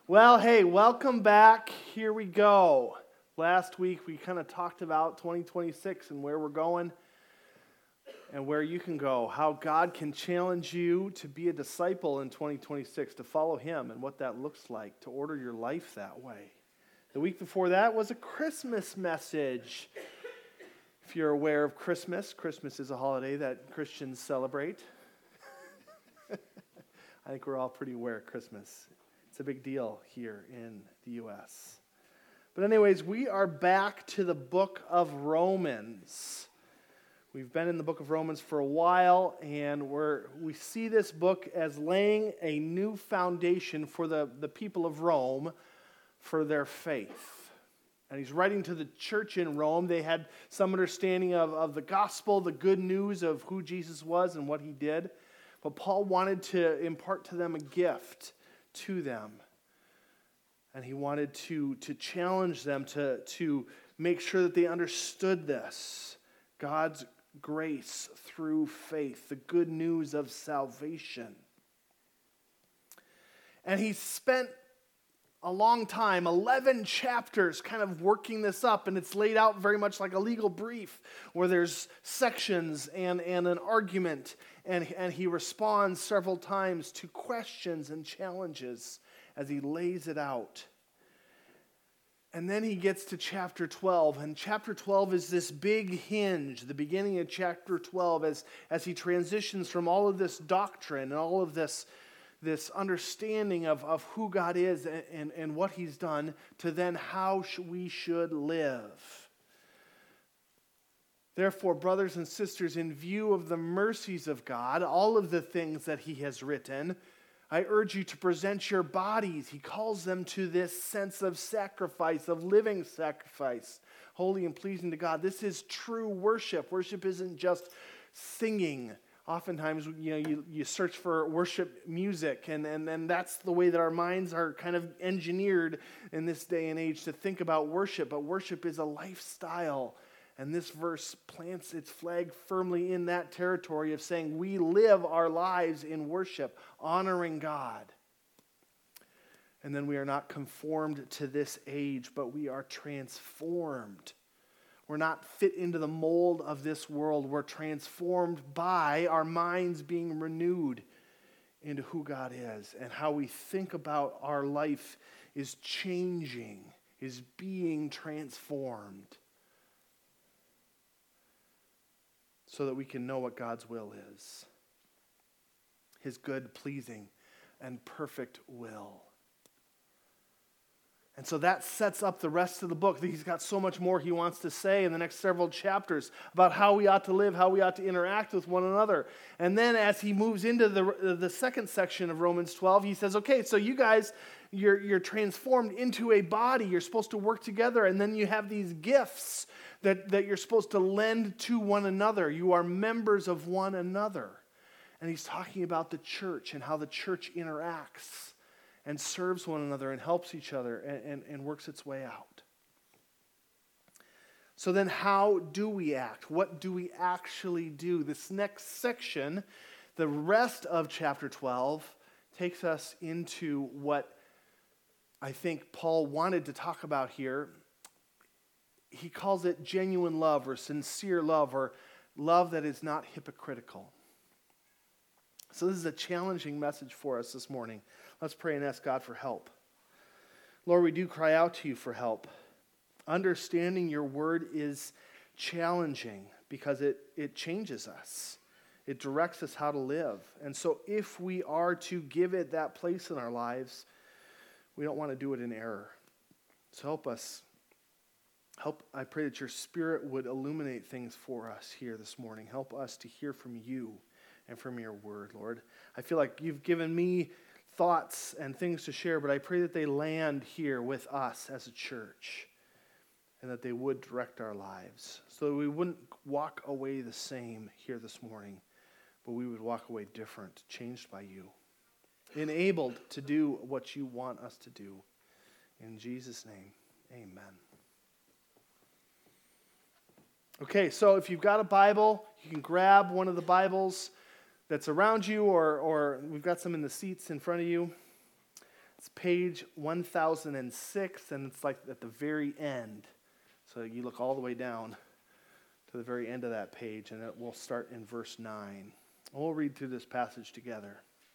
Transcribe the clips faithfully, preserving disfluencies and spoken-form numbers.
Well, hey, welcome back. Here we go. Last week we kind of talked about twenty twenty-six and where we're going and where you can go, how God can challenge you to be a disciple in twenty twenty-six, to follow Him and what that looks like, to order your life that way. The week before that was a Christmas message. If you're aware of Christmas, Christmas is a holiday that Christians celebrate. I think we're all pretty aware of Christmas. It's a big deal here in the U S But anyways, we are back to the book of Romans. We've been in the book of Romans for a while, and we're we see this book as laying a new foundation for the, the people of Rome for their faith. And he's writing to the church in Rome. They had some understanding of, of the gospel, the good news of who Jesus was and what he did. But Paul wanted to impart to them a gift to them. And he wanted to, to challenge them to, to make sure that they understood this. God's grace through faith, the good news of salvation. And he spent a long time, eleven chapters, kind of working this up, and it's laid out very much like a legal brief, where there's sections and, and an argument, and, and he responds several times to questions and challenges as he lays it out. And then he gets to chapter twelve, and chapter twelve is this big hinge, the beginning of chapter twelve, as, as he transitions from all of this doctrine and all of this this understanding of, of who God is and, and, and what he's done, to then how sh- we should live. Therefore, brothers and sisters, in view of the mercies of God, all of the things that he has written, I urge you to present your bodies. He calls them to this sense of sacrifice, of living sacrifice, holy and pleasing to God. This is true worship. Worship isn't just singing. Oftentimes, you know, you, you search for worship music, and, and, and that's the way that our minds are kind of engineered in this day and age to think about worship. But worship is a lifestyle, and this verse plants its flag firmly in that territory of saying we live our lives in worship, honoring God. And then we are not conformed to this age, but we are transformed. We're not fit into the mold of this world. We're transformed by our minds being renewed into who God is, and how we think about our life is changing, is being transformed, so that we can know what God's will is. His good, pleasing, and perfect will. And so that sets up the rest of the book. He's got so much more he wants to say in the next several chapters about how we ought to live, how we ought to interact with one another. And then as he moves into the, the second section of Romans twelve, he says, okay, so you guys, you're, you're transformed into a body. You're supposed to work together. And then you have these gifts that, that you're supposed to lend to one another. You are members of one another. And he's talking about the church and how the church interacts and serves one another and helps each other and, and, and works its way out. So then how do we act? What do we actually do? This next section, the rest of chapter twelve, takes us into what I think Paul wanted to talk about here. He calls it genuine love, or sincere love, or love that is not hypocritical. So this is a challenging message for us this morning. Let's pray and ask God for help. Lord, we do cry out to you for help. Understanding your word is challenging because it, it changes us. It directs us how to live. And so if we are to give it that place in our lives, we don't want to do it in error. So help us. Help, I pray that your Spirit would illuminate things for us here this morning. Help us to hear from you and from your word, Lord. I feel like you've given me thoughts and things to share, but I pray that they land here with us as a church, and that they would direct our lives, so that we wouldn't walk away the same here this morning, but we would walk away different, changed by you, enabled to do what you want us to do. In Jesus' name, amen. Okay, so if you've got a Bible, you can grab one of the Bibles that's around you, or, or we've got some in the seats in front of you. Let's page one thousand six, and it's like at the very end. So you look all the way down to the very end of that page, and it will start in verse nine. We'll read through this passage together.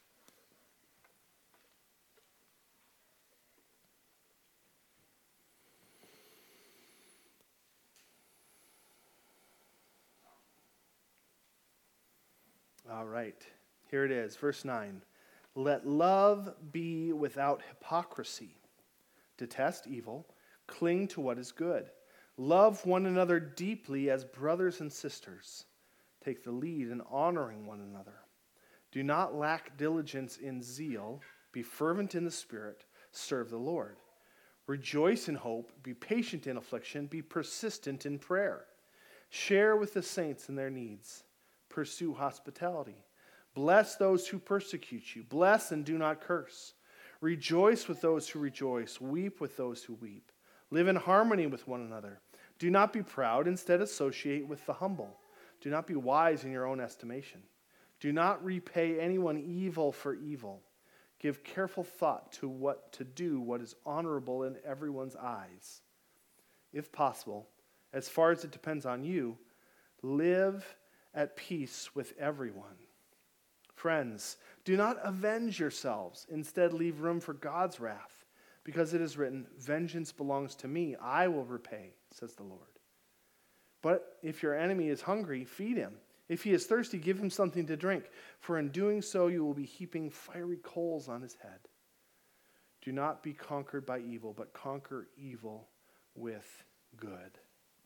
All right, here it is, verse nine. Let love be without hypocrisy. Detest evil, cling to what is good. Love one another deeply as brothers and sisters. Take the lead in honoring one another. Do not lack diligence in zeal. Be fervent in the Spirit. Serve the Lord. Rejoice in hope. Be patient in affliction. Be persistent in prayer. Share with the saints in their needs. Pursue hospitality. Bless those who persecute you. Bless and do not curse. Rejoice with those who rejoice. Weep with those who weep. Live in harmony with one another. Do not be proud. Instead, associate with the humble. Do not be wise in your own estimation. Do not repay anyone evil for evil. Give careful thought to what to do, what is honorable in everyone's eyes. If possible, as far as it depends on you, live at peace with everyone. Friends, do not avenge yourselves. Instead, leave room for God's wrath, because it is written, vengeance belongs to me. I will repay, says the Lord. But if your enemy is hungry, feed him. If he is thirsty, give him something to drink, for in doing so you will be heaping fiery coals on his head. Do not be conquered by evil, but conquer evil with good.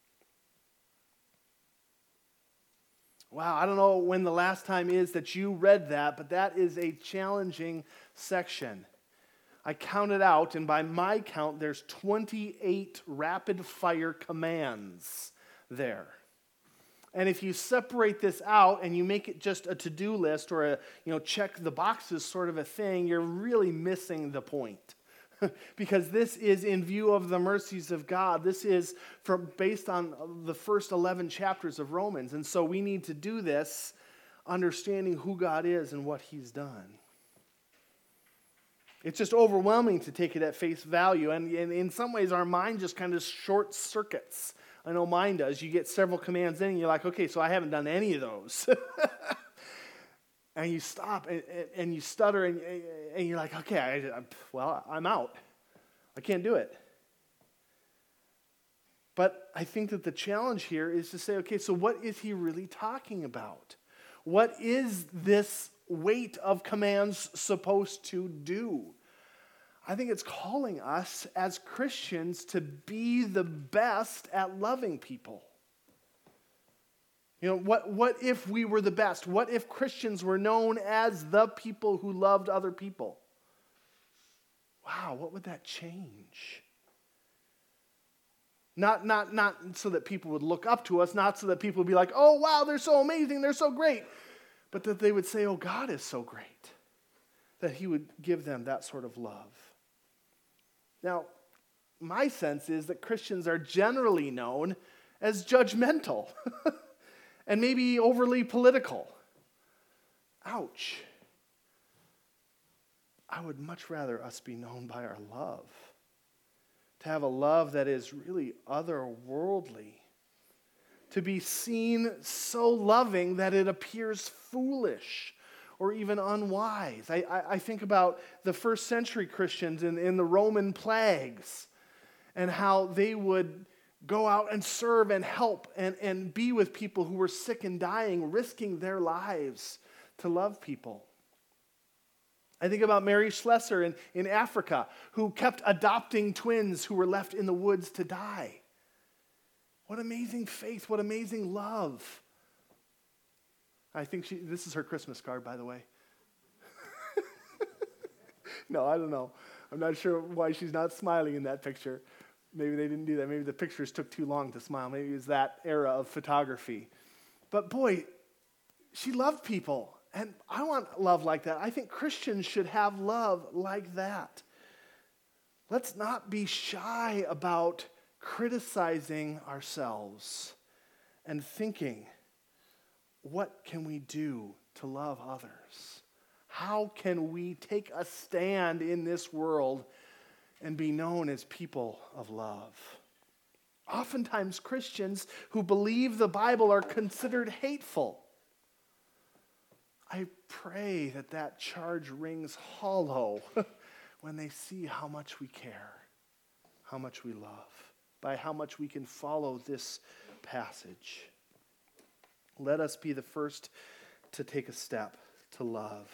Wow, I don't know when the last time is that you read that, but that is a challenging section. I counted out, and by my count, there's twenty-eight rapid-fire commands there. And if you separate this out and you make it just a to-do list or a, you know, check the boxes sort of a thing, you're really missing the point. Because this is in view of the mercies of God. This is from based on the first eleven chapters of Romans. And so we need to do this understanding who God is and what he's done. It's just overwhelming to take it at face value. And, and in some ways, our mind just kind of short circuits. I know mine does. You get several commands in and you're like, okay, so I haven't done any of those. And you stop and, and you stutter and, and you're like, okay, I, well, I'm out. I can't do it. But I think that the challenge here is to say, okay, so what is he really talking about? What is this weight of commands supposed to do? I think it's calling us as Christians to be the best at loving people. You know, what, what if we were the best? What if Christians were known as the people who loved other people? Wow, what would that change? Not, not, not so that people would look up to us, not so that people would be like, oh, wow, they're so amazing, they're so great. But that they would say, oh, God is so great. That he would give them that sort of love. Now, my sense is that Christians are generally known as judgmental. And maybe overly political. Ouch. I would much rather us be known by our love. To have a love that is really otherworldly. To be seen so loving that it appears foolish or even unwise. I, I, I think about the first century Christians in, in the Roman plagues and how they would go out and serve and help and, and be with people who were sick and dying, risking their lives to love people. I think about Mary Schlesser in, in Africa, who kept adopting twins who were left in the woods to die. What amazing faith, what amazing love. I think she, this is her Christmas card, by the way. No, I don't know. I'm not sure why she's not smiling in that picture. Maybe they didn't do that. Maybe the pictures took too long to smile. Maybe it was that era of photography. But boy, she loved people. And I want love like that. I think Christians should have love like that. Let's not be shy about criticizing ourselves and thinking, what can we do to love others? How can we take a stand in this world and be known as people of love? Oftentimes, Christians who believe the Bible are considered hateful. I pray that that charge rings hollow when they see how much we care, how much we love, by how much we can follow this passage. Let us be the first to take a step to love.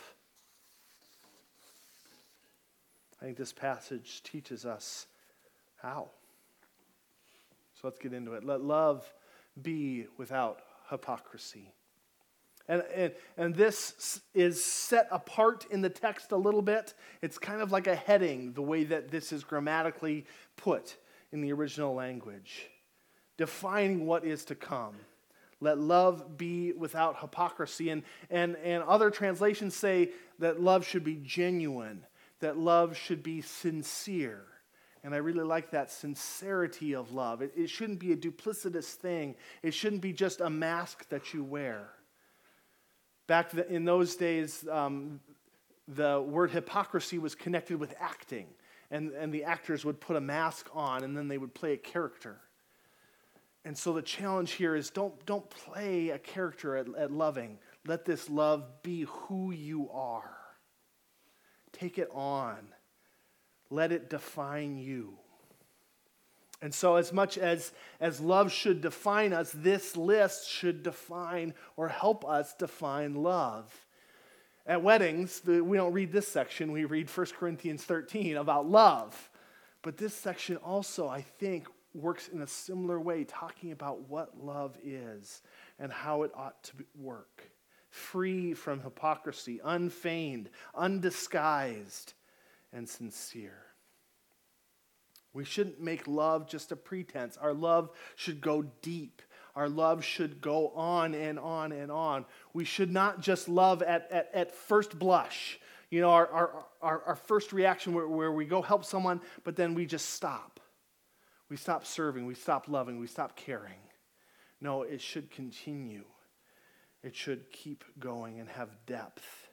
I think this passage teaches us how. So let's get into it. Let love be without hypocrisy. And, and, and this is set apart in the text a little bit. It's kind of like a heading, the way that this is grammatically put in the original language, defining what is to come. Let love be without hypocrisy. And, and, and other translations say that love should be genuine, that love should be sincere. And I really like that sincerity of love. It, it shouldn't be a duplicitous thing. It shouldn't be just a mask that you wear. Back in those days, um, the word hypocrisy was connected with acting. And, and the actors would put a mask on and then they would play a character. And so the challenge here is don't, don't play a character at, at loving. Let this love be who you are. Take it on. Let it define you. And so as much as, as love should define us, this list should define or help us define love. At weddings, the, we don't read this section. We read First Corinthians thirteen about love. But this section also, I think, works in a similar way, talking about what love is and how it ought to work. Free from hypocrisy, unfeigned, undisguised, and sincere. We shouldn't make love just a pretense. Our love should go deep. Our love should go on and on and on. We should not just love at, at, at first blush. You know, our, our, our, our first reaction where, where we go help someone, but then we just stop. We stop serving. We stop loving. We stop caring. No, it should continue. It should keep going and have depth.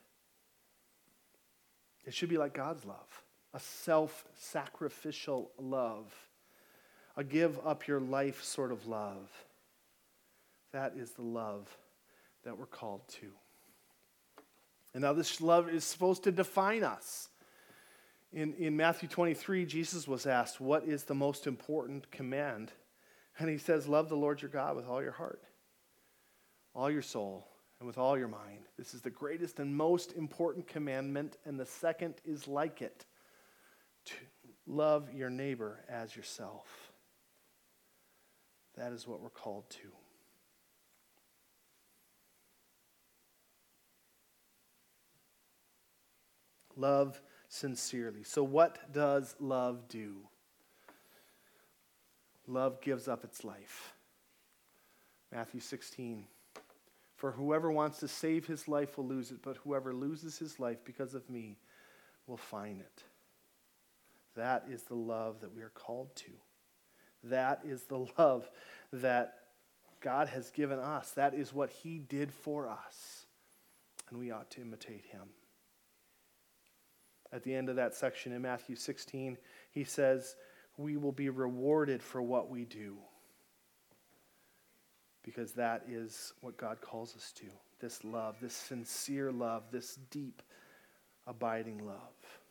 It should be like God's love, a self-sacrificial love, a give up your life sort of love. That is the love that we're called to. And now this love is supposed to define us. In, in Matthew twenty-three, Jesus was asked, what is the most important command? And he says, love the Lord your God with all your heart, all your soul, and with all your mind. This is the greatest and most important commandment, and the second is like it, to love your neighbor as yourself. That is what we're called to. Love sincerely. So what does love do? Love gives up its life. Matthew sixteen. For whoever wants to save his life will lose it, but whoever loses his life because of me will find it. That is the love that we are called to. That is the love that God has given us. That is what he did for us. And we ought to imitate him. At the end of that section in Matthew sixteen, he says, we will be rewarded for what we do. Because that is what God calls us to. This love, this sincere love, this deep, abiding love.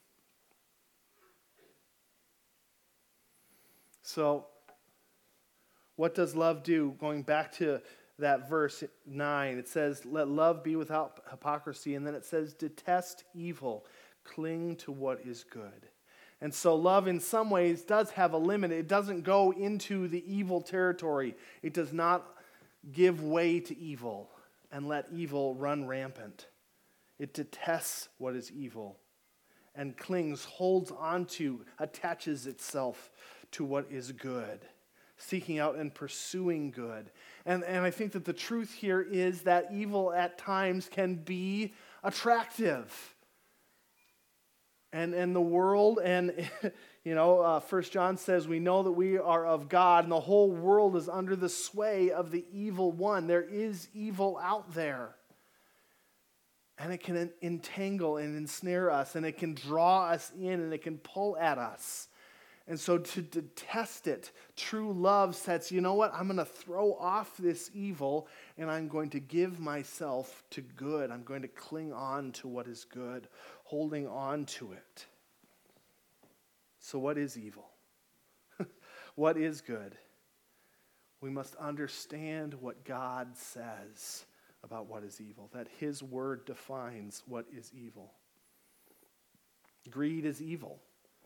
So, what does love do? Going back to that verse nine, it says, let love be without hypocrisy. And then it says, detest evil. Cling to what is good. And so love in some ways does have a limit. It doesn't go into the evil territory. It does not give way to evil and let evil run rampant. It detests what is evil and clings, holds onto, attaches itself to what is good, seeking out and pursuing good. And, and I think that the truth here is that evil at times can be attractive. And, and the world, and you know, uh, First John says we know that we are of God, and the whole world is under the sway of the evil one. There is evil out there. And it can entangle and ensnare us, and it can draw us in, and it can pull at us. And so to detest it, true love says, you know what? I'm going to throw off this evil, and I'm going to give myself to good. I'm going to cling on to what is good, holding on to it. So what is evil? What is good? We must understand what God says about what is evil, that his word defines what is evil. Greed is evil.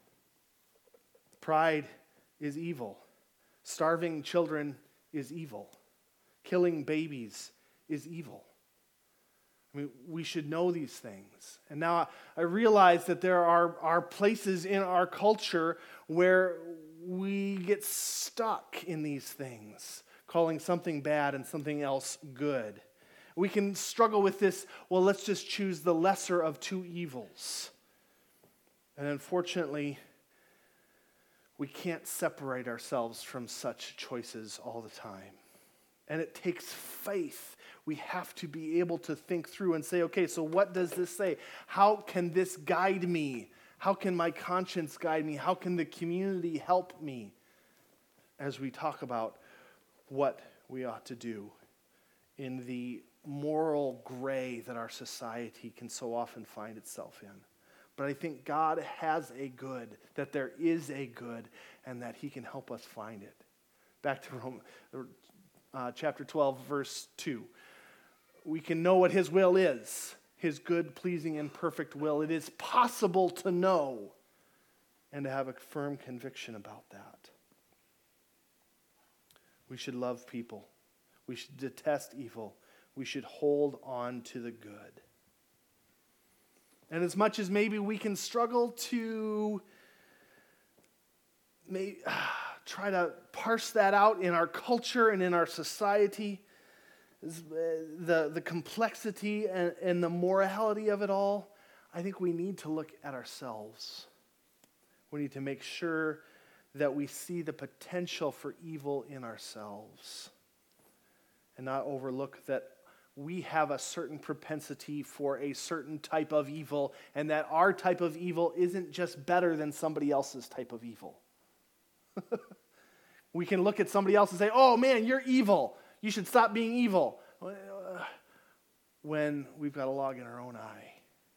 Pride is evil. Starving children is evil. Killing babies is evil. I mean, we should know these things. And now I realize that there are, are places in our culture where we get stuck in these things, calling something bad and something else good. We can struggle with this, well, let's just choose the lesser of two evils. And unfortunately, we can't separate ourselves from such choices all the time. And it takes faith. We have to be able to think through and say, okay, so what does this say? How can this guide me? How can my conscience guide me? How can the community help me as we talk about what we ought to do in the moral gray that our society can so often find itself in? But I think God has a good, that there is a good, and that he can help us find it. Back to Rome, uh, chapter twelve, verse two. We can know what his will is, his good, pleasing, and perfect will. It is possible to know and to have a firm conviction about that. We should love people. We should detest evil. We should hold on to the good. And as much as maybe we can struggle to may, uh, try to parse that out in our culture and in our society, the, the complexity and, and the morality of it all, I think we need to look at ourselves. We need to make sure that we see the potential for evil in ourselves and not overlook that we have a certain propensity for a certain type of evil, and that our type of evil isn't just better than somebody else's type of evil. We can look at somebody else and say, oh man, you're evil. You should stop being evil. When we've got a log in our own eye.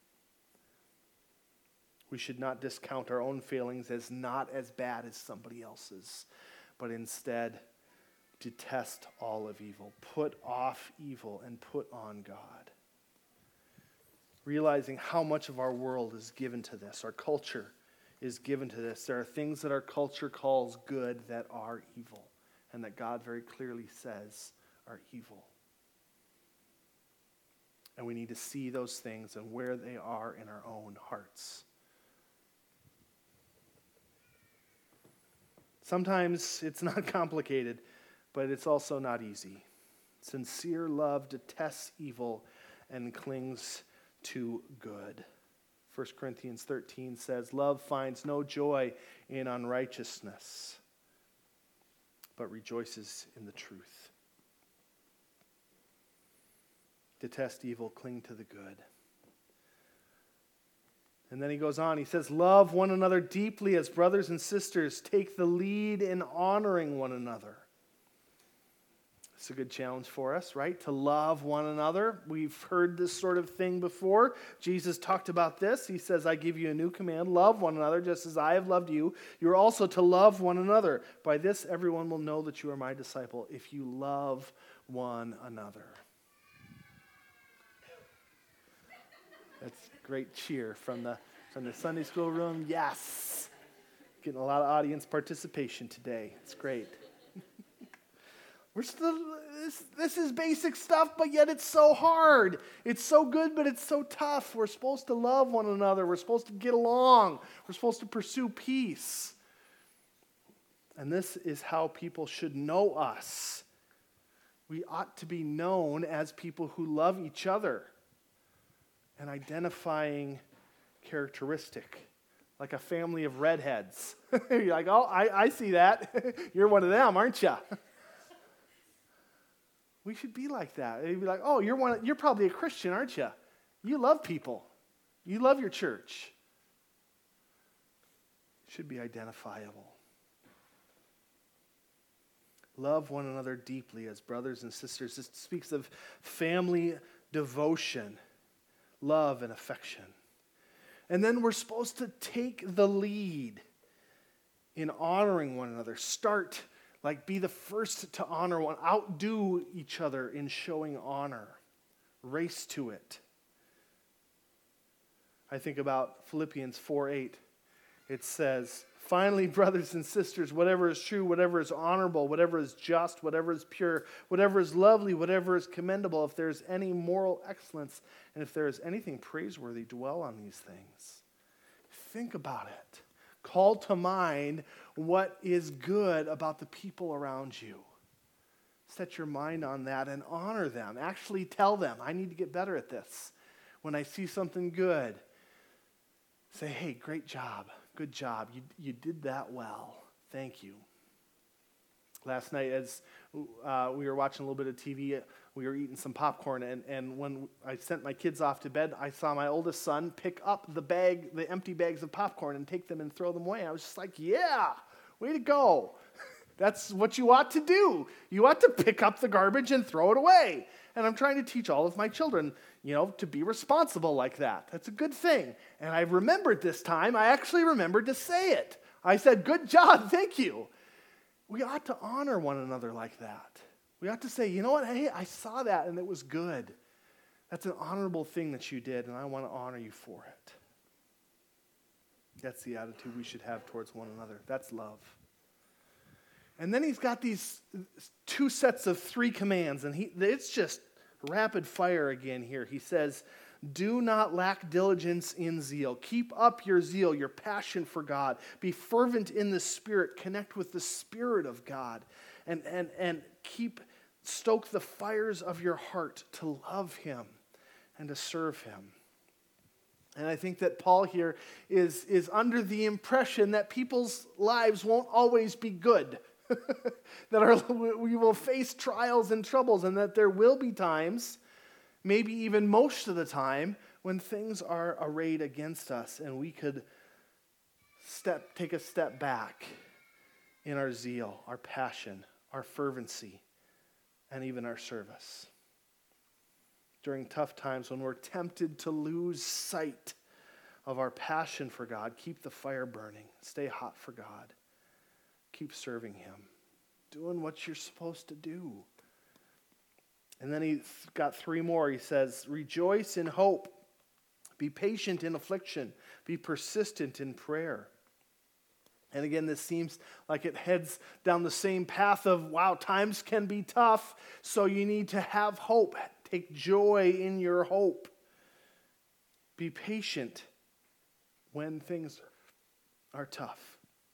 We should not discount our own failings as not as bad as somebody else's, but instead detest all of evil. Put off evil and put on God. Realizing how much of our world is given to this. Our culture is given to this. There are things that our culture calls good that are evil, and that God very clearly says are evil. And we need to see those things and where they are in our own hearts. Sometimes it's not complicated, but it's also not easy. Sincere love detests evil and clings to good. First Corinthians thirteen says, love finds no joy in unrighteousness, but rejoices in the truth. Detest evil, cling to the good. And then he goes on, he says, love one another deeply as brothers and sisters. Take the lead in honoring one another. It's a good challenge for us, right? To love one another. We've heard this sort of thing before. Jesus talked about this. He says, I give you a new command. Love one another just as I have loved you. You're also to love one another. By this, everyone will know that you are my disciple if you love one another. That's great cheer from the, from the Sunday school room. Yes. Getting a lot of audience participation today. It's great. We're still, this, this is basic stuff, but yet it's so hard. It's so good, but it's so tough. We're supposed to love one another. We're supposed to get along. We're supposed to pursue peace. And this is how people should know us. We ought to be known as people who love each other. An identifying characteristic, like a family of redheads. You're like, oh, I, I see that. You're one of them, aren't you? We should be like that. They'd be like, oh, you're one. You're probably a Christian, aren't you? You love people. You love your church. It should be identifiable. Love one another deeply as brothers and sisters. This speaks of family devotion, love, and affection. And then we're supposed to take the lead in honoring one another. Start, like, be the first to honor one. Outdo each other in showing honor. Race to it. I think about Philippians four eight. It says, finally, brothers and sisters, whatever is true, whatever is honorable, whatever is just, whatever is pure, whatever is lovely, whatever is commendable, if there is any moral excellence, and if there is anything praiseworthy, dwell on these things. Think about it. Call to mind what is good about the people around you. Set your mind on that and honor them. Actually tell them, I need to get better at this. When I see something good, say, hey, great job. Good job. You, you did that well. Thank you. Last night, as uh, we were watching a little bit of T V, we were eating some popcorn, and, and when I sent my kids off to bed, I saw my oldest son pick up the bag, the empty bags of popcorn, and take them and throw them away. I was just like, yeah, way to go. That's what you ought to do. You ought to pick up the garbage and throw it away. And I'm trying to teach all of my children, you know, to be responsible like that. That's a good thing. And I remembered this time, I actually remembered to say it. I said, good job, thank you. We ought to honor one another like that. We ought to say, you know what, hey, I saw that and it was good. That's an honorable thing that you did, and I want to honor you for it. That's the attitude we should have towards one another. That's love. And then he's got these two sets of three commands, and he, it's just rapid fire again here. He says, do not lack diligence in zeal. Keep up your zeal, your passion for God. Be fervent in the Spirit. Connect with the Spirit of God. And, and, and keep, stoke the fires of your heart to love Him and to serve Him. And I think that Paul here is, is under the impression that people's lives won't always be good. that our, we will face trials and troubles, and that there will be times, maybe even most of the time, when things are arrayed against us and we could step, take a step back in our zeal, our passion, our fervency, and even our service. During tough times when we're tempted to lose sight of our passion for God, keep the fire burning, stay hot for God. Keep serving Him, doing what you're supposed to do. And then he's got three more. He says, rejoice in hope, be patient in affliction, be persistent in prayer. And again, this seems like it heads down the same path of, wow, times can be tough, so you need to have hope. Take joy in your hope. Be patient when things are tough.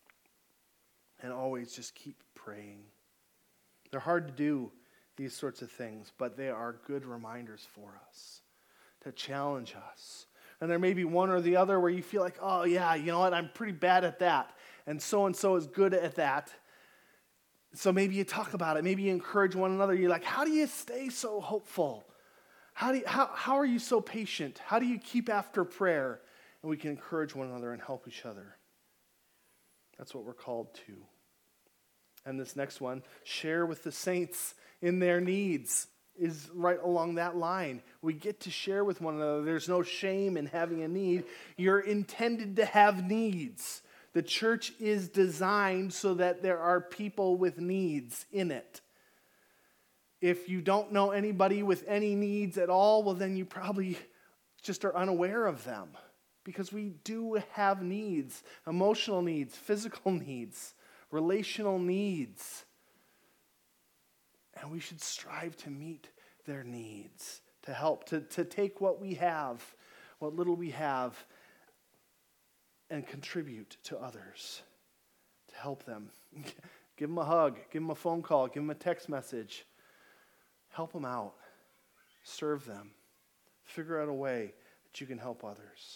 And always just keep praying. They're hard to do, these sorts of things, but they are good reminders for us to challenge us. And there may be one or the other where you feel like, oh yeah, you know what, I'm pretty bad at that. And so-and-so is good at that. So maybe you talk about it. Maybe you encourage one another. You're like, how do you stay so hopeful? How, do you, how, how are you so patient? How do you keep after prayer? And we can encourage one another and help each other. That's what we're called to. And this next one, share with the saints in their needs, is right along that line. We get to share with one another. There's no shame in having a need. You're intended to have needs. The church is designed so that there are people with needs in it. If you don't know anybody with any needs at all, well, then you probably just are unaware of them. Because we do have needs, emotional needs, physical needs, relational needs. And we should strive to meet their needs, to help, to, to take what we have, what little we have, and contribute to others, to help them. Give them a hug, give them a phone call, give them a text message. Help them out, serve them, figure out a way that you can help others.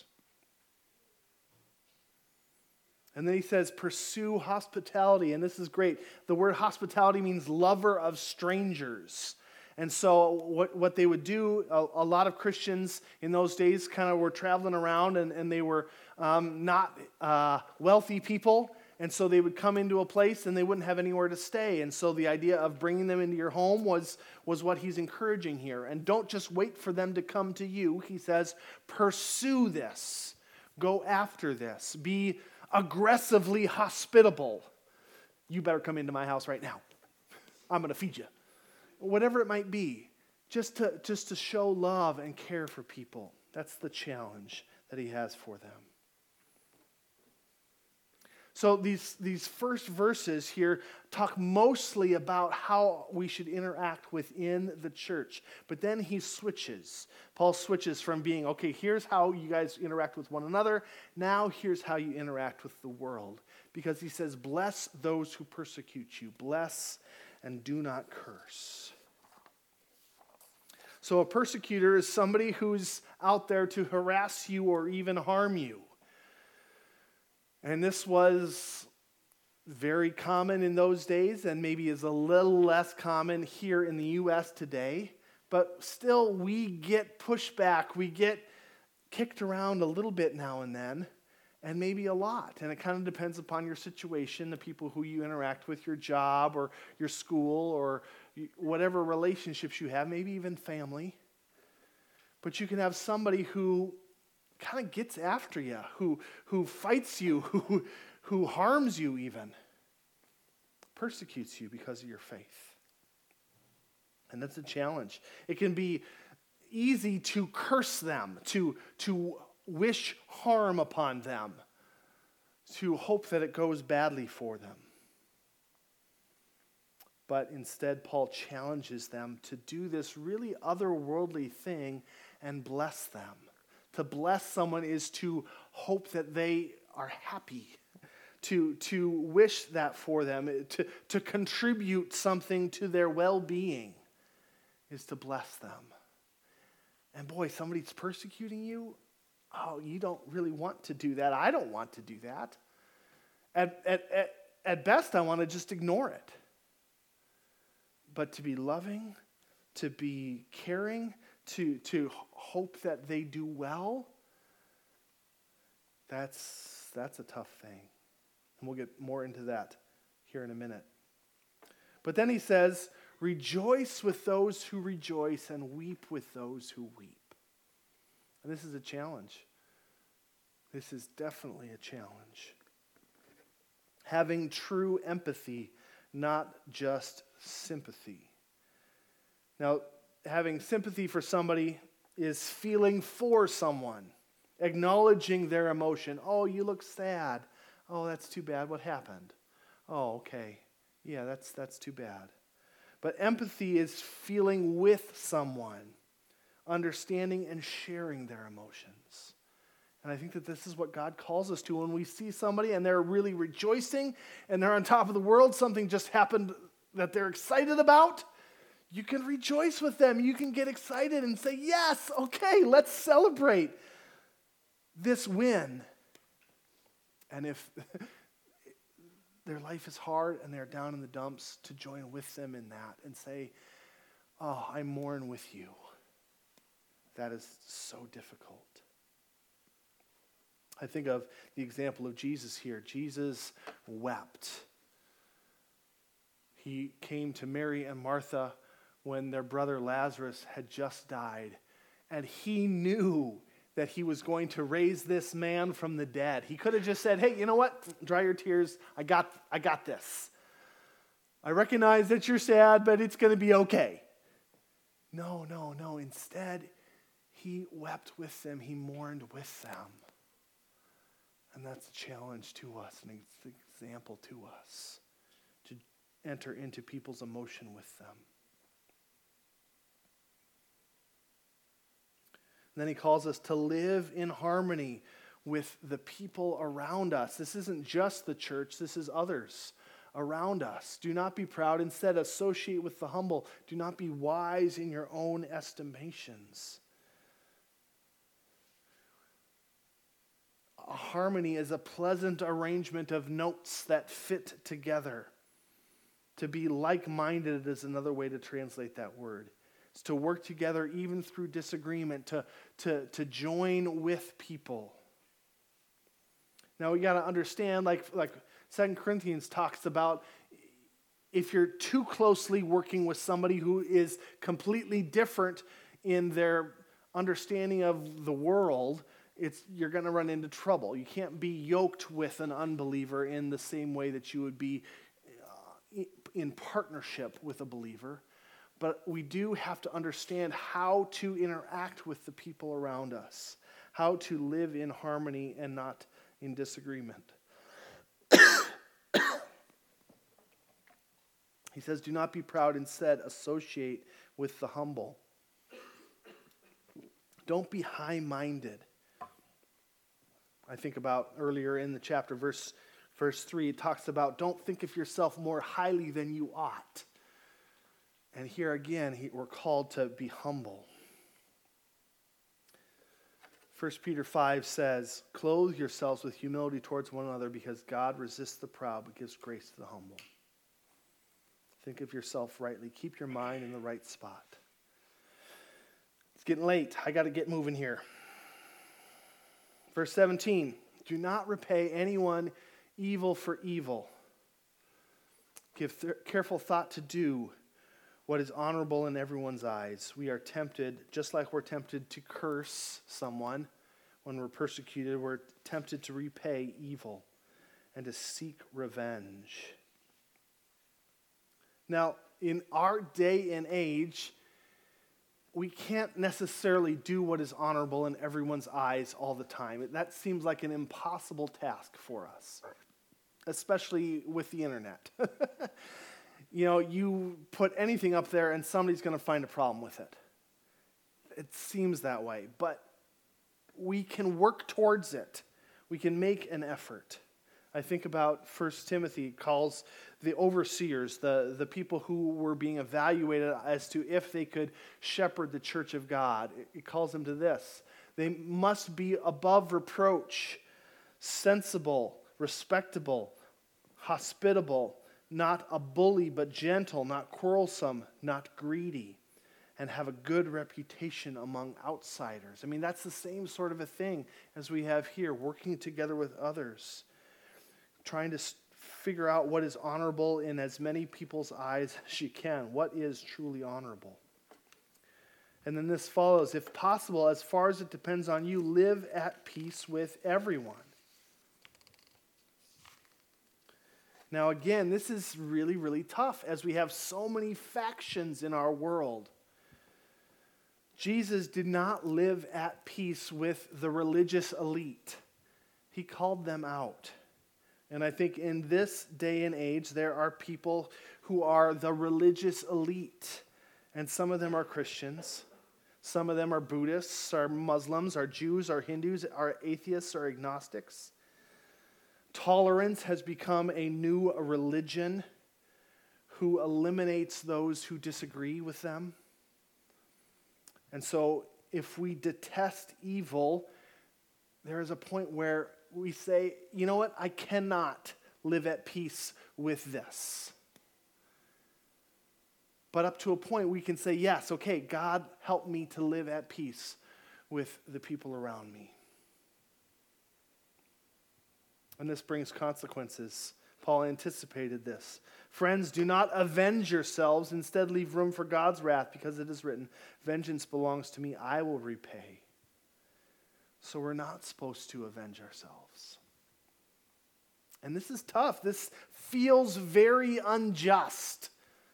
And then he says, pursue hospitality. And this is great. The word hospitality means lover of strangers. And so what, what they would do, a, a lot of Christians in those days kind of were traveling around, and, and they were um, not uh, wealthy people. And so they would come into a place and they wouldn't have anywhere to stay. And so the idea of bringing them into your home was, was what he's encouraging here. And don't just wait for them to come to you. He says, pursue this. Go after this. Be aggressively hospitable. You better come into my house right now. I'm going to feed you. Whatever it might be, just to, just to show love and care for people. That's the challenge that he has for them. So these, these first verses here talk mostly about how we should interact within the church. But then he switches. Paul switches from being, okay, here's how you guys interact with one another. Now here's how you interact with the world. Because he says, bless those who persecute you. Bless and do not curse. So a persecutor is somebody who's out there to harass you or even harm you. And this was very common in those days and maybe is a little less common here in the U S today. But still, we get pushback. We get kicked around a little bit now and then, and maybe a lot. And it kind of depends upon your situation, the people who you interact with, your job or your school or whatever relationships you have, maybe even family. But you can have somebody who kind of gets after you, who who fights you, who who harms you even, persecutes you because of your faith. And that's a challenge. It can be easy to curse them, to, to wish harm upon them, to hope that it goes badly for them. But instead, Paul challenges them to do this really otherworldly thing and bless them. To bless someone is to hope that they are happy, to, to wish that for them, to, to contribute something to their well-being is to bless them. And boy, somebody's persecuting you, oh, you don't really want to do that. I don't want to do that. At, at, at, at best, I want to just ignore it. But to be loving, to be caring, to, to hope that they do well, that's, that's a tough thing. And we'll get more into that here in a minute. But then he says, rejoice with those who rejoice and weep with those who weep. And this is a challenge. This is definitely a challenge. Having true empathy, not just sympathy. Now, having sympathy for somebody is feeling for someone, acknowledging their emotion. Oh, you look sad. Oh, that's too bad. What happened? Oh, okay. Yeah, that's that's too bad. But empathy is feeling with someone, understanding and sharing their emotions. And I think that this is what God calls us to when we see somebody and they're really rejoicing and they're on top of the world, something just happened that they're excited about. You can rejoice with them. You can get excited and say, yes, okay, let's celebrate this win. And if their life is hard and they're down in the dumps, to join with them in that and say, oh, I mourn with you. That is so difficult. I think of the example of Jesus here. Jesus wept. He came to Mary and Martha when their brother Lazarus had just died. And he knew that he was going to raise this man from the dead. He could have just said, hey, you know what? Dry your tears. I got, I got this. I recognize that you're sad, but it's going to be okay. No, no, no. Instead, he wept with them. He mourned with them. And that's a challenge to us, an example to us, to enter into people's emotion with them. And then he calls us to live in harmony with the people around us. This isn't just the church, this is others around us. Do not be proud, instead associate with the humble. Do not be wise in your own estimations. A harmony is a pleasant arrangement of notes that fit together. To be like-minded is another way to translate that word. It's to work together even through disagreement, to, to, to join with people. Now we got to understand, like, like Second Corinthians talks about, if you're too closely working with somebody who is completely different in their understanding of the world, it's you're going to run into trouble. You can't be yoked with an unbeliever in the same way that you would be uh, in partnership with a believer. But we do have to understand how to interact with the people around us, how to live in harmony and not in disagreement. He says, do not be proud, instead associate with the humble. Don't be high-minded. I think about earlier in the chapter, verse, verse three, it talks about don't think of yourself more highly than you ought. And here again, he, we're called to be humble. First Peter five says, clothe yourselves with humility towards one another, because God resists the proud but gives grace to the humble. Think of yourself rightly. Keep your mind in the right spot. It's getting late. I got to get moving here. Verse seventeen, do not repay anyone evil for evil. Give th- careful thought to do what is honorable in everyone's eyes. We are tempted, just like we're tempted to curse someone when we're persecuted, we're tempted to repay evil and to seek revenge. Now, in our day and age, we can't necessarily do what is honorable in everyone's eyes all the time. That seems like an impossible task for us, especially with the internet. You know, you put anything up there and somebody's going to find a problem with it. It seems that way, but we can work towards it. We can make an effort. I think about First Timothy calls the overseers, the, the people who were being evaluated as to if they could shepherd the church of God. It, it calls them to this. They must be above reproach, sensible, respectable, hospitable, not a bully but gentle, not quarrelsome, not greedy, and have a good reputation among outsiders. I mean, that's the same sort of a thing as we have here, working together with others, trying to figure out what is honorable in as many people's eyes as you can. What is truly honorable? And then this follows, if possible, as far as it depends on you, live at peace with everyone. Now again, this is really, really tough as we have so many factions in our world. Jesus did not live at peace with the religious elite. He called them out. And I think in this day and age, there are people who are the religious elite. And some of them are Christians. Some of them are Buddhists, are Muslims, are Jews, are Hindus, are atheists, are agnostics. Tolerance has become a new religion who eliminates those who disagree with them. And so if we detest evil, there is a point where we say, you know what, I cannot live at peace with this. But up to a point we can say, yes, okay, God, help me to live at peace with the people around me. And this brings consequences. Paul anticipated this. Friends, do not avenge yourselves. Instead, leave room for God's wrath, because it is written, vengeance belongs to me, I will repay. So we're not supposed to avenge ourselves. And this is tough. This feels very unjust.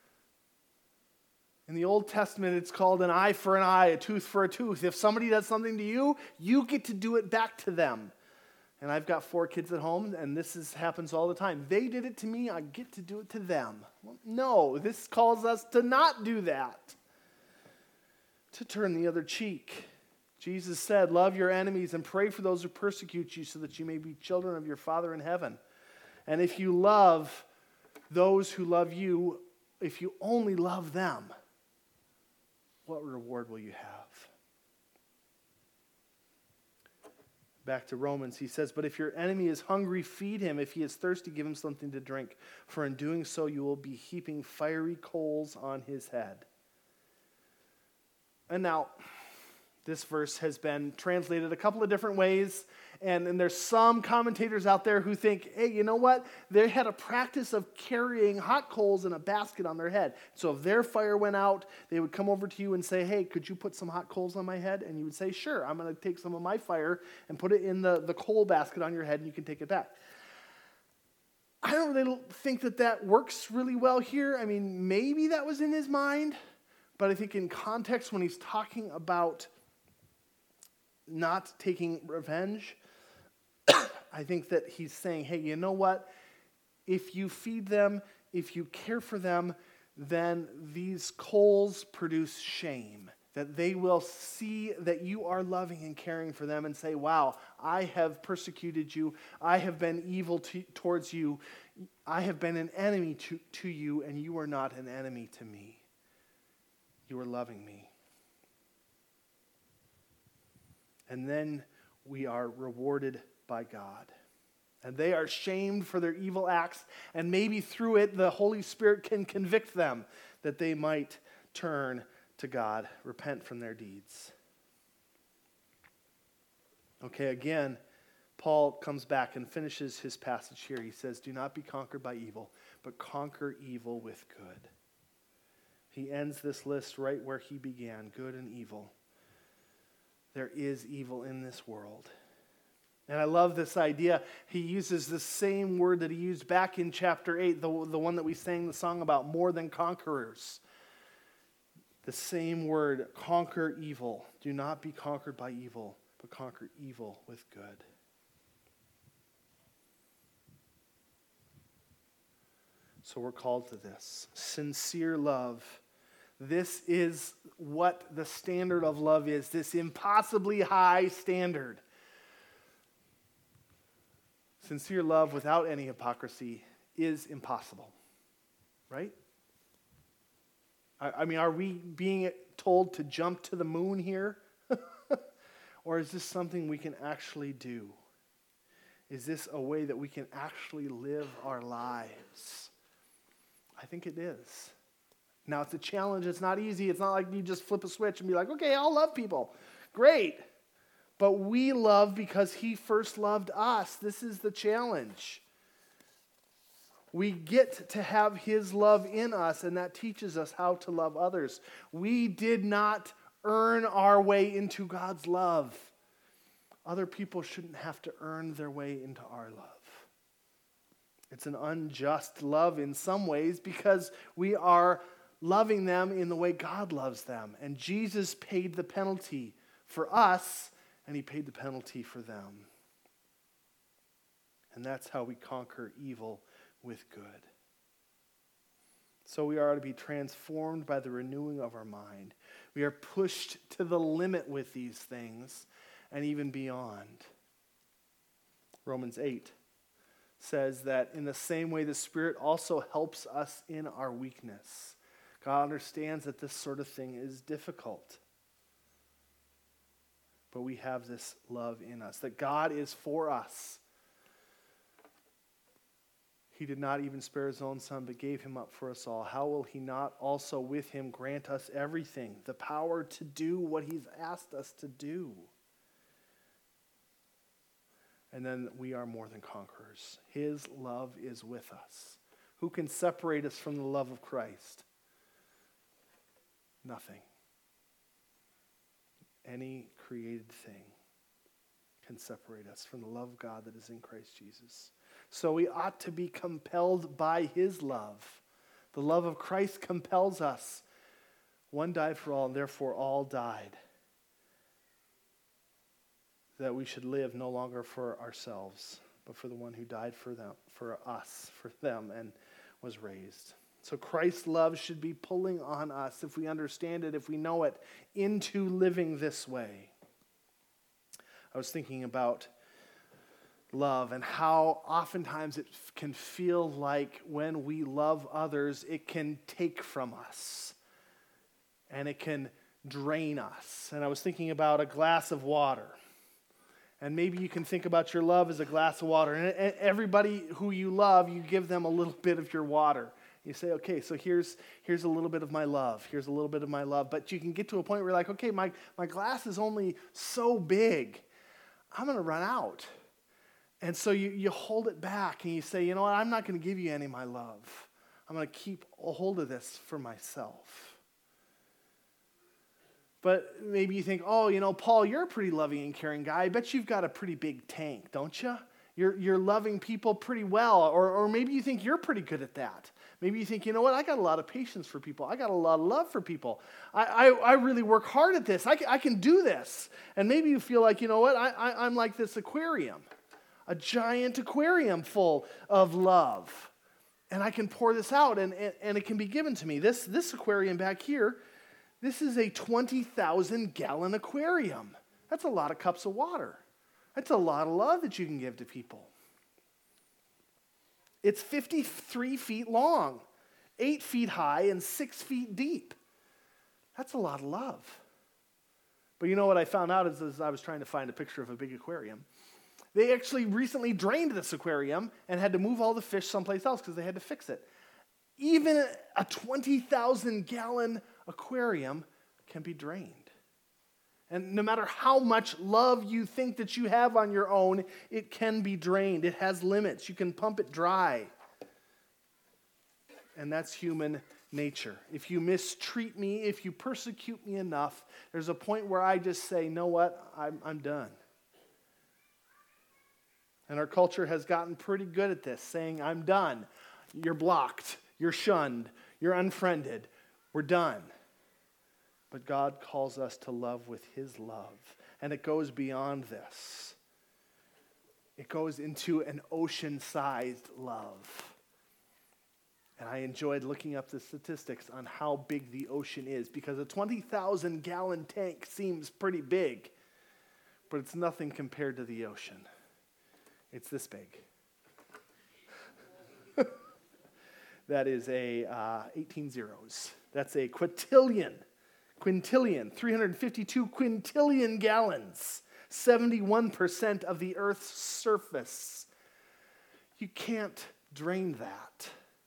In the Old Testament, it's called an eye for an eye, a tooth for a tooth. If somebody does something to you, you get to do it back to them. And I've got four kids at home, and this is, happens all the time. They did it to me, I get to do it to them. Well, no, this calls us to not do that. To turn the other cheek. Jesus said, love your enemies and pray for those who persecute you, so that you may be children of your Father in heaven. And if you love those who love you, if you only love them, what reward will you have? Back to Romans, he says, but if your enemy is hungry, feed him. If he is thirsty, give him something to drink. For in doing so, you will be heaping fiery coals on his head. And now, this verse has been translated a couple of different ways, and, and there's some commentators out there who think, hey, you know what? They had a practice of carrying hot coals in a basket on their head. So if their fire went out, they would come over to you and say, hey, could you put some hot coals on my head? And you would say, sure, I'm going to take some of my fire and put it in the, the coal basket on your head, and you can take it back. I don't really think that that works really well here. I mean, maybe that was in his mind, but I think in context when he's talking about not taking revenge, I think that he's saying, hey, you know what? If you feed them, if you care for them, then these coals produce shame. That they will see that you are loving and caring for them and say, wow, I have persecuted you. I have been evil to, towards you. I have been an enemy to, to you, and you are not an enemy to me. You are loving me. And then we are rewarded by God. And they are shamed for their evil acts, and maybe through it the Holy Spirit can convict them that they might turn to God, repent from their deeds. Okay, again, Paul comes back and finishes his passage here. He says, do not be conquered by evil, but conquer evil with good. He ends this list right where he began, good and evil. There is evil in this world. And I love this idea. He uses the same word that he used back in chapter eight, the, the one that we sang the song about, more than conquerors. The same word, conquer evil. Do not be conquered by evil, but conquer evil with good. So we're called to this. Sincere love. This is what the standard of love is, this impossibly high standard. Sincere love without any hypocrisy is impossible, right? I, I mean, are we being told to jump to the moon here? Or is this something we can actually do? Is this a way that we can actually live our lives? I think it is. Now, it's a challenge. It's not easy. It's not like you just flip a switch and be like, okay, I'll love people. Great. But we love because he first loved us. This is the challenge. We get to have his love in us, and that teaches us how to love others. We did not earn our way into God's love. Other people shouldn't have to earn their way into our love. It's an unjust love in some ways because we are loving them in the way God loves them. And Jesus paid the penalty for us, and he paid the penalty for them. And that's how we conquer evil with good. So we are to be transformed by the renewing of our mind. We are pushed to the limit with these things and even beyond. Romans eight says that in the same way the Spirit also helps us in our weakness. God understands that this sort of thing is difficult. But we have this love in us, that God is for us. He did not even spare his own Son, but gave him up for us all. How will he not also with him grant us everything, the power to do what he's asked us to do? And then we are more than conquerors. His love is with us. Who can separate us from the love of Christ? Nothing. Any created thing can separate us from the love of God that is in Christ Jesus. So we ought to be compelled by his love. The love of Christ compels us. One died for all, and therefore all died. That we should live no longer for ourselves, but for the one who died for them, for us, for them, and was raised. So Christ's love should be pulling on us, if we understand it, if we know it, into living this way. I was thinking about love and how oftentimes it can feel like when we love others, it can take from us and it can drain us. And I was thinking about a glass of water. And maybe you can think about your love as a glass of water. And everybody who you love, you give them a little bit of your water. You say, okay, so here's here's a little bit of my love. Here's a little bit of my love. But you can get to a point where you're like, okay, my, my glass is only so big. I'm going to run out. And so you, you hold it back and you say, you know what, I'm not going to give you any of my love. I'm going to keep a hold of this for myself. But maybe you think, oh, you know, Paul, you're a pretty loving and caring guy. I bet you've got a pretty big tank, don't you? You're, you're loving people pretty well. Or, or maybe you think you're pretty good at that. Maybe you think, you know what, I got a lot of patience for people. I got a lot of love for people. I, I, I really work hard at this. I can, I can do this. And maybe you feel like, you know what, I, I, I'm like this aquarium, a giant aquarium full of love. And I can pour this out and, and, and it can be given to me. This, this aquarium back here, this is a twenty thousand gallon aquarium. That's a lot of cups of water. That's a lot of love that you can give to people. It's fifty-three feet long, eight feet high, and six feet deep. That's a lot of love. But you know what I found out is, as I was trying to find a picture of a big aquarium, they actually recently drained this aquarium and had to move all the fish someplace else because they had to fix it. Even a twenty thousand gallon aquarium can be drained. And no matter how much love you think that you have on your own, it can be drained. It has limits. You can pump it dry. And that's human nature. If you mistreat me, if you persecute me enough, there's a point where I just say, know what, I'm, I'm done. And our culture has gotten pretty good at this, saying, I'm done. You're blocked. You're shunned. You're unfriended. We're done. But God calls us to love with his love. And it goes beyond this. It goes into an ocean-sized love. And I enjoyed looking up the statistics on how big the ocean is, because a twenty thousand gallon tank seems pretty big, but it's nothing compared to the ocean. It's this big. That is a uh, eighteen zeros. That's a quintillion. Quintillion, three hundred fifty-two quintillion gallons, seventy-one percent of the Earth's surface. You can't drain that.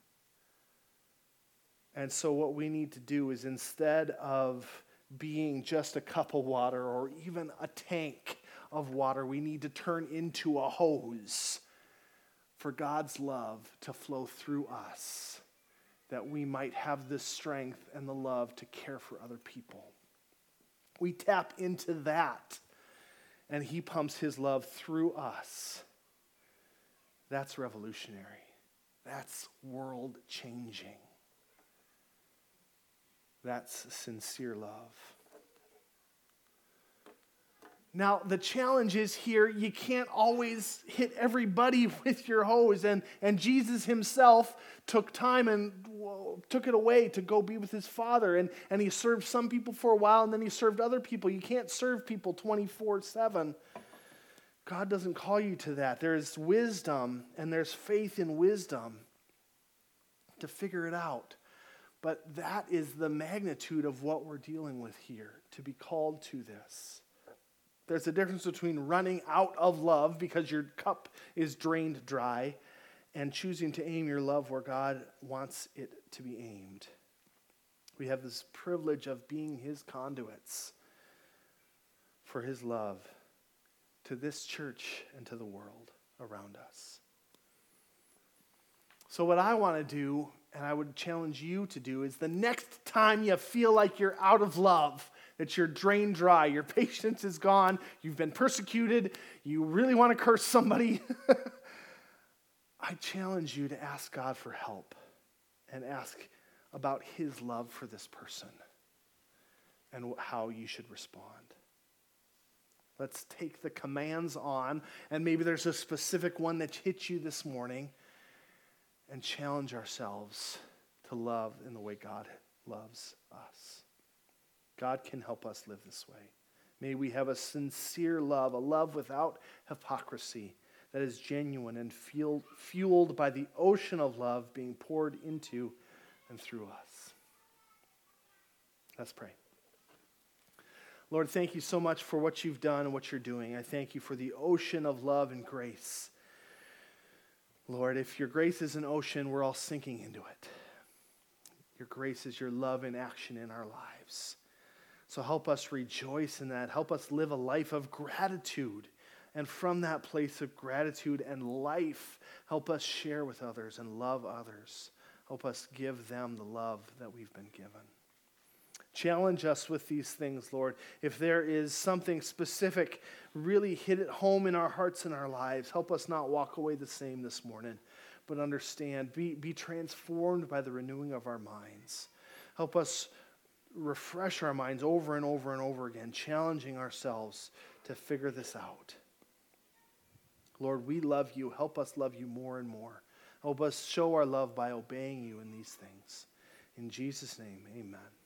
And so what we need to do is, instead of being just a cup of water or even a tank of water, we need to turn into a hose for God's love to flow through us, that we might have the strength and the love to care for other people. We tap into that, and he pumps his love through us. That's revolutionary. That's world-changing. That's sincere love. Now, the challenge is here, you can't always hit everybody with your hose. And, and Jesus himself took time and well, took it away to go be with his Father. And, and he served some people for a while, and then he served other people. You can't serve people twenty-four seven. God doesn't call you to that. There's wisdom, and there's faith in wisdom to figure it out. But that is the magnitude of what we're dealing with here, to be called to this. There's a difference between running out of love because your cup is drained dry and choosing to aim your love where God wants it to be aimed. We have this privilege of being his conduits for his love to this church and to the world around us. So what I want to do, and I would challenge you to do, is the next time you feel like you're out of love, that you're drained dry, your patience is gone, you've been persecuted, you really want to curse somebody, I challenge you to ask God for help and ask about his love for this person and how you should respond. Let's take the commands on, and maybe there's a specific one that hits you this morning, and challenge ourselves to love in the way God loves us. God can help us live this way. May we have a sincere love, a love without hypocrisy that is genuine and fueled, fueled by the ocean of love being poured into and through us. Let's pray. Lord, thank you so much for what you've done and what you're doing. I thank you for the ocean of love and grace. Lord, if your grace is an ocean, we're all sinking into it. Your grace is your love in action in our lives. So help us rejoice in that. Help us live a life of gratitude. And from that place of gratitude and life, help us share with others and love others. Help us give them the love that we've been given. Challenge us with these things, Lord. If there is something specific, really hit it home in our hearts and our lives. Help us not walk away the same this morning, but understand, be, be transformed by the renewing of our minds. Help us refresh our minds over and over and over again, challenging ourselves to figure this out. Lord, we love you. Help us love you more and more. Help us show our love by obeying you in these things. In Jesus' name, amen.